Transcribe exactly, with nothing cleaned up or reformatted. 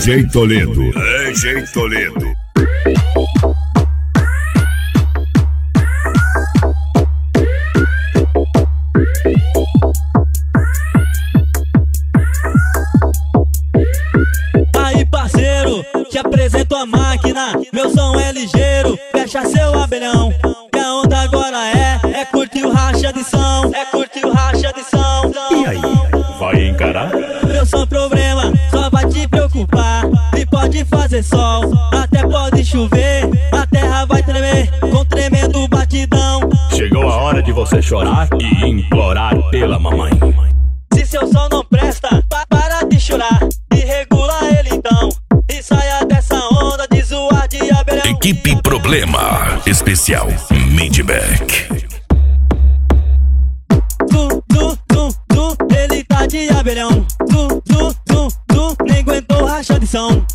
D J Toledo. D J Toledo. Aí, parceiro, te apresento a máquina. Meu som é ligeiro, fecha seu abelhão. E a onda agora é, é curtir o racha de som. É curtir o racha de som. E aí, vai encarar? Meu som problema, só vai te preocupar. E pode fazer sol, até pode chover. A terra vai tremer, com tremendo batidão. Chegou a hora de você chorar e implorar pela mamãe. Se seu som não presta, pa para de chorar e regula ele então. E saia dessa onda de zoar de abelhão. Equipe Problema Especial Midback. Zum, zum, zum, zum, ele tá de abelhão. Zum, zum, zum, zum, nem aguentou racha de som.